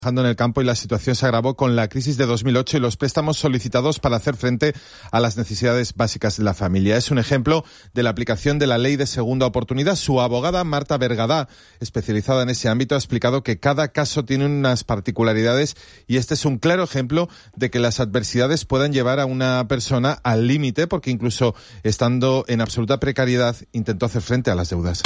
en el campo y la situación se agravó con la crisis de 2008 y los préstamos solicitados para hacer frente a las necesidades básicas de la familia. Es un ejemplo de la aplicación de la ley de segunda oportunidad. Su abogada, Marta Bergadá, especializada en ese ámbito, ha explicado que cada caso tiene unas particularidades y este es un claro ejemplo de que las adversidades puedan llevar a una persona al límite, porque incluso estando en absoluta precariedad intentó hacer frente a las deudas.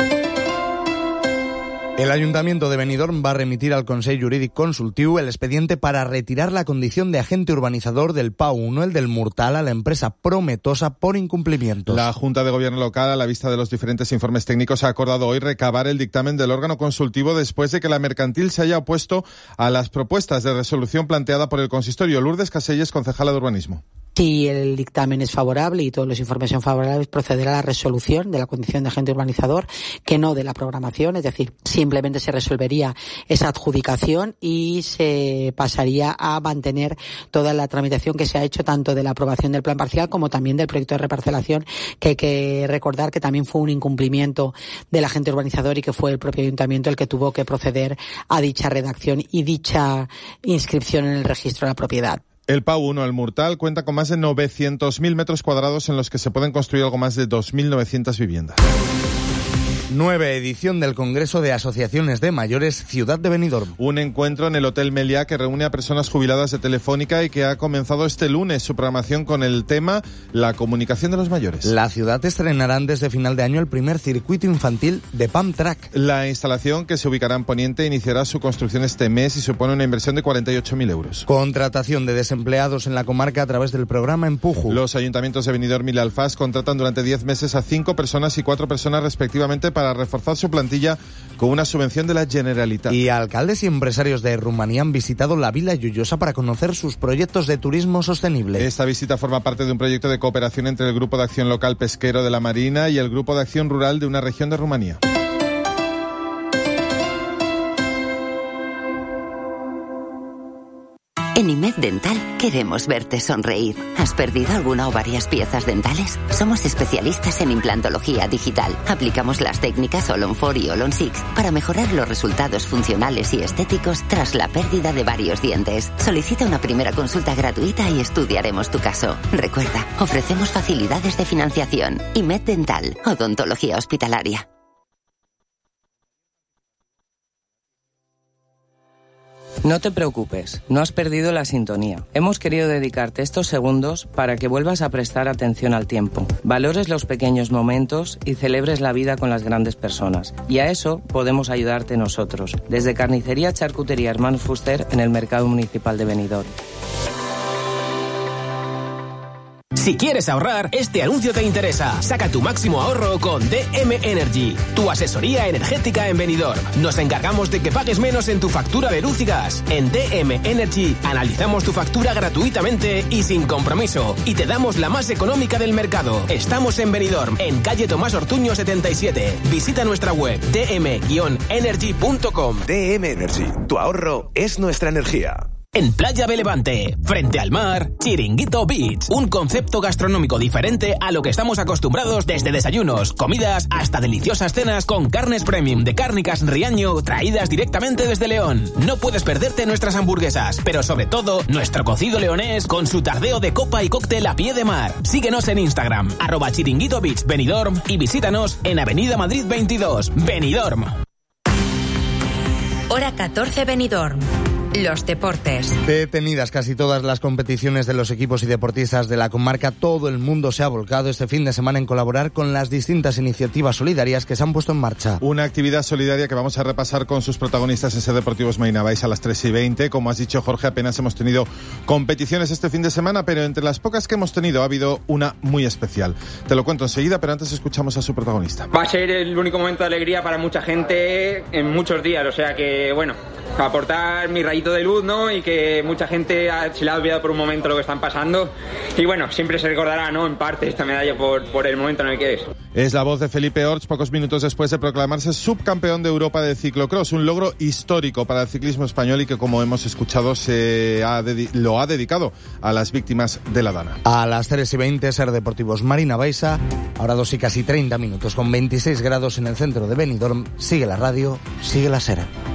El Ayuntamiento de Benidorm va a remitir al Consell Jurídic Consultiu el expediente para retirar la condición de agente urbanizador del PAU 1, el del Murtal, a la empresa Prometosa por incumplimientos. La Junta de Gobierno local, a la vista de los diferentes informes técnicos, ha acordado hoy recabar el dictamen del órgano consultivo después de que la mercantil se haya opuesto a las propuestas de resolución planteada por el consistorio. Lourdes Caselles, concejala de Urbanismo. Si el dictamen es favorable y todos los informes son favorables, procederá a la resolución de la condición de agente urbanizador, que no de la programación, es decir, simplemente se resolvería esa adjudicación y se pasaría a mantener toda la tramitación que se ha hecho tanto de la aprobación del plan parcial como también del proyecto de reparcelación, que hay que recordar que también fue un incumplimiento del agente urbanizador y que fue el propio ayuntamiento el que tuvo que proceder a dicha redacción y dicha inscripción en el registro de la propiedad. El PAU 1, el Murtal, cuenta con más de 900.000 metros cuadrados en los que se pueden construir algo más de 2.900 viviendas. 9 edición del Congreso de Asociaciones de Mayores Ciudad de Benidorm. Un encuentro en el Hotel Meliá que reúne a personas jubiladas de Telefónica y que ha comenzado este lunes su programación con el tema la comunicación de los mayores. La ciudad estrenará antes de final de año el primer circuito infantil de Pump Track. La instalación, que se ubicará en Poniente, iniciará su construcción este mes y supone una inversión de 48.000 euros. Contratación de desempleados en la comarca a través del programa Empujo. Los ayuntamientos de Benidorm y La Alfaz contratan durante 10 meses a 5 personas y 4 personas respectivamente para reforzar su plantilla con una subvención de la Generalitat. Y alcaldes y empresarios de Rumanía han visitado la Vila Lloyosa para conocer sus proyectos de turismo sostenible. Esta visita forma parte de un proyecto de cooperación entre el Grupo de Acción Local Pesquero de la Marina y el Grupo de Acción Rural de una región de Rumanía. En IMED Dental queremos verte sonreír. ¿Has perdido alguna o varias piezas dentales? Somos especialistas en implantología digital. Aplicamos las técnicas All-on-4 y All-on-6 para mejorar los resultados funcionales y estéticos tras la pérdida de varios dientes. Solicita una primera consulta gratuita y estudiaremos tu caso. Recuerda, ofrecemos facilidades de financiación. IMED Dental, odontología hospitalaria. No te preocupes, no has perdido la sintonía. Hemos querido dedicarte estos segundos para que vuelvas a prestar atención al tiempo, valores los pequeños momentos y celebres la vida con las grandes personas. Y a eso podemos ayudarte nosotros, desde Carnicería Charcutería Hermanos Fuster en el Mercado Municipal de Benidorm. Si quieres ahorrar, este anuncio te interesa. Saca tu máximo ahorro con DM Energy, tu asesoría energética en Benidorm. Nos encargamos de que pagues menos en tu factura de luz y gas. En DM Energy analizamos tu factura gratuitamente y sin compromiso. Y te damos la más económica del mercado. Estamos en Benidorm, en calle Tomás Ortuño 77. Visita nuestra web dm-energy.com. DM Energy, tu ahorro es nuestra energía. En Playa de Levante, frente al mar, Chiringuito Beach. Un concepto gastronómico diferente a lo que estamos acostumbrados desde desayunos, comidas, hasta deliciosas cenas con carnes premium de Cárnicas Riaño traídas directamente desde León. No puedes perderte nuestras hamburguesas, pero sobre todo nuestro cocido leonés con su tardeo de copa y cóctel a pie de mar. Síguenos en Instagram, @Chiringuito Beach Benidorm y visítanos en Avenida Madrid 22, Benidorm. Hora 14 Benidorm. Los deportes. Detenidas casi todas las competiciones de los equipos y deportistas de la comarca, todo el mundo se ha volcado este fin de semana en colaborar con las distintas iniciativas solidarias que se han puesto en marcha. Una actividad solidaria que vamos a repasar con sus protagonistas en Ser Deportivos Mainabais a las 3:20. Como has dicho, Jorge, apenas hemos tenido competiciones este fin de semana, pero entre las pocas que hemos tenido ha habido una muy especial. Te lo cuento enseguida, pero antes escuchamos a su protagonista. Va a ser el único momento de alegría para mucha gente en muchos días, o sea que, bueno, aportar mi rayito de luz, ¿no? Y que mucha gente se le ha olvidado por un momento lo que están pasando. Y bueno, siempre se recordará, ¿no? En parte esta medalla por el momento en el que es. Es la voz de Felipe Orts pocos minutos después de proclamarse subcampeón de Europa de ciclocross. Un logro histórico para el ciclismo español y que, como hemos escuchado, lo ha dedicado a las víctimas de la Dana. A las 3:20, Ser Deportivos Marina Baixa. Ahora 2 y casi 30 minutos con 26 grados en el centro de Benidorm. Sigue la radio, sigue la Sera.